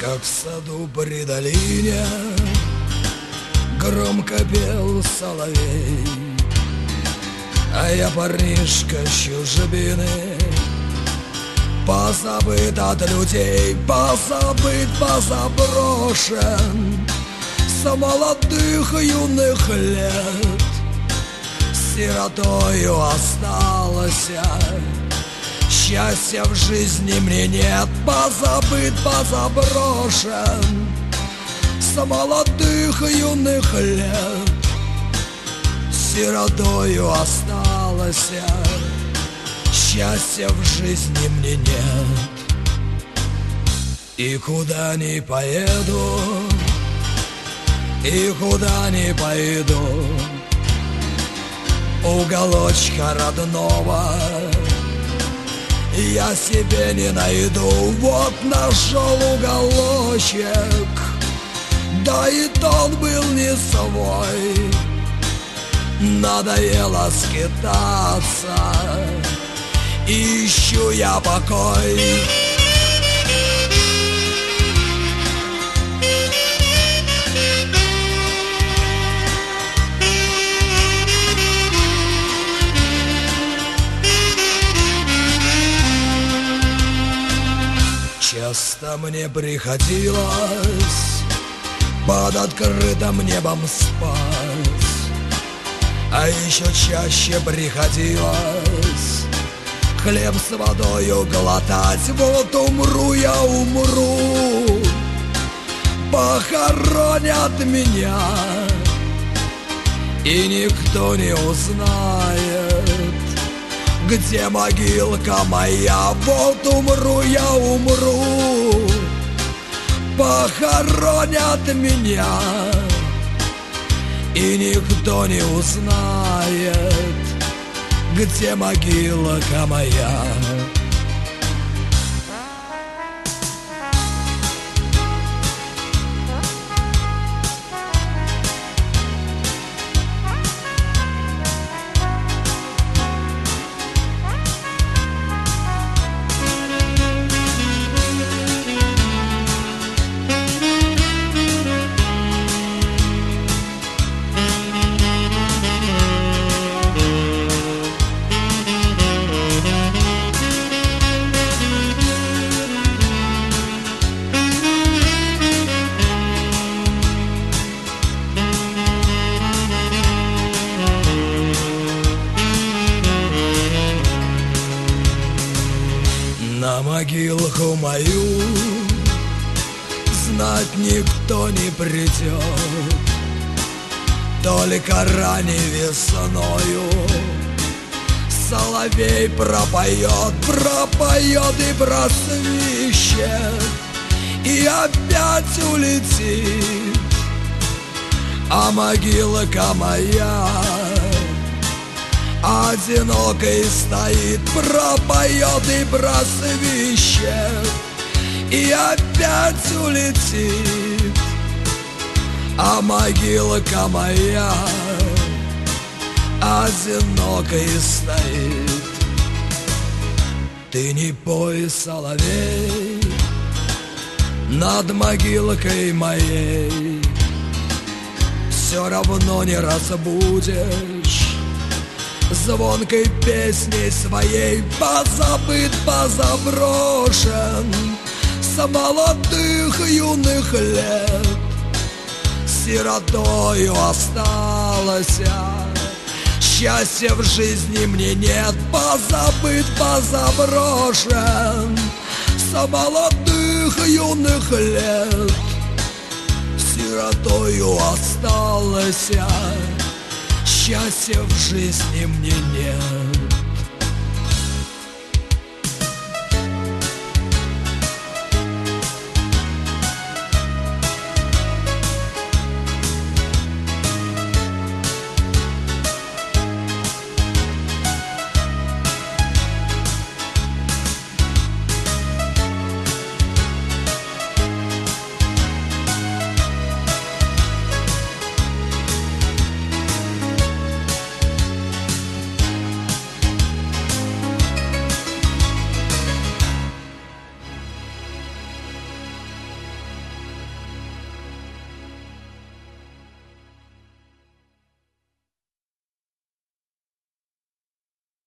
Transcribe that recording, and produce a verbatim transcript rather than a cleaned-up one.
Как в саду при долине громко пел соловей, а я парнишка с чужбины, позабыт от людей, позабыт, позаброшен с молодых юных лет. Сиротою осталась я, счастья в жизни мне нет, позабыт, позаброшен с молодых юных лет. Сиротою осталась я, счастья в жизни мне нет. И куда ни поеду, и куда ни пойду, уголочка родного я себе не найду. Вот нашел уголочек, да и тот был не свой. Надоело скитаться, ищу я покой. Часто мне приходилось под открытым небом спать, а еще чаще приходилось хлеб с водою глотать. Вот умру я, умру, похоронят меня, и никто не узнает, где могилка моя. Вот умру я, умру, похоронят меня, и никто не узнает, где могилка моя. На могилку мою знать никто не придет, только ранней весною соловей пропоет, пропоет и просвищет, и опять улетит. А могилка моя одинокой стоит, пропоет и просвищет, и опять улетит. А могилка моя одинокой стоит. Ты не пой, соловей, над могилкой моей, все равно не разбудишь звонкой песней своей. Позабыт, позаброшен с молодых юных лет. Сиротою осталась я, счастья в жизни мне нет. Позабыт, позаброшен с молодых юных лет. Сиротою осталась я, счастья в жизни мне нет.